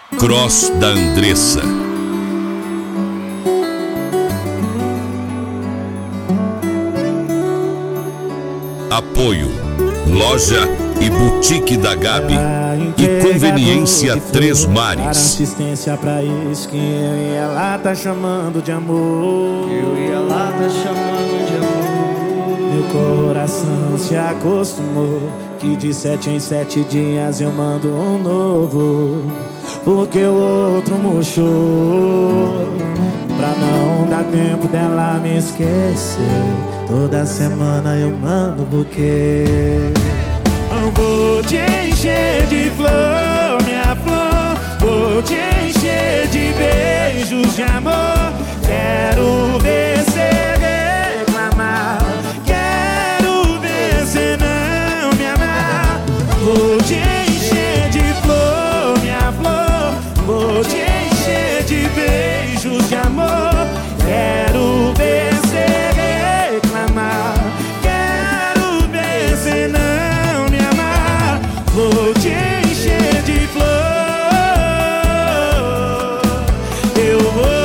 Cross da Andressa. Apoio Loja e Boutique da Gabi e Conveniência Três Mares. Assistência pra isso que eu e ela tá chamando de amor. Eu e ela tá chamando de amor. Meu coração se acostumou que de 7 em 7 dias eu mando um novo, porque o outro murchou. Pra não dar tempo dela me esquecer, toda semana eu mando buquê. Eu vou te encher de flor, minha flor. Vou te encher de beijos de amor. Quero ver cê reclamar, quero ver cê não me amar. Vou te encher de flor, minha flor. Vou te encher de beijos de amor. Quero ver cê reclamar, quero ver cê não me amar. Vou te encher de flor. Eu vou.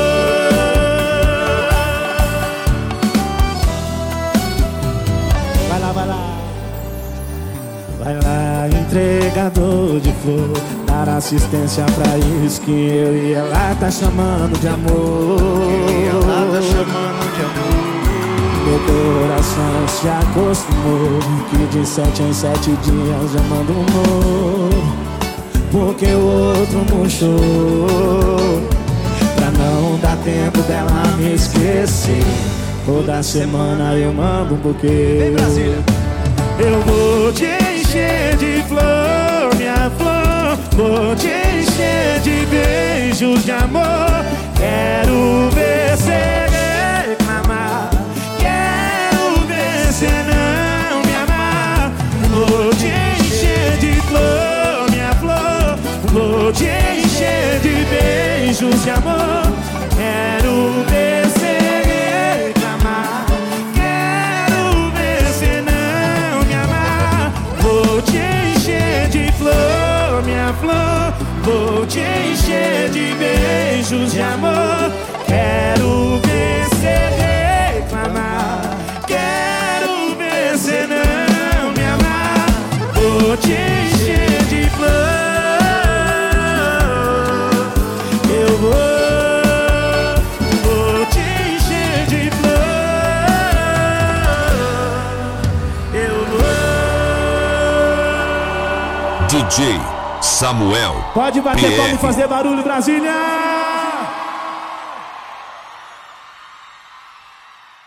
Vai lá, vai lá. Vai lá, entregador de flor, dar assistência pra isso que eu e ela tá chamando de amor. Eu e ela tá chamando de amor. Meu coração se acostumou que de 7 em 7 dias eu mando um novo, porque o outro murchou. Pra não dar tempo dela me esquecer, toda semana eu mando um buquê. Vem, Brasília. Eu vou te encher de flor, minha flor. Vou te encher de beijos de amor. Quero ver cê reclamar, quero ver cê não me amar. Vou te encher de flor, minha flor. Vou te encher de beijos de amor. Quero ver cê reclamar, quero ver cê não me amar. Vou te encher de flor, minha flor. Vou te encher de beijos de amor. Quero ver cê reclamar, quero ver cê não me amar. Vou te encher de flor. Eu vou te encher de flor. Eu vou. DJ Samuel. Pode bater PR. palma e fazer barulho, Brasília!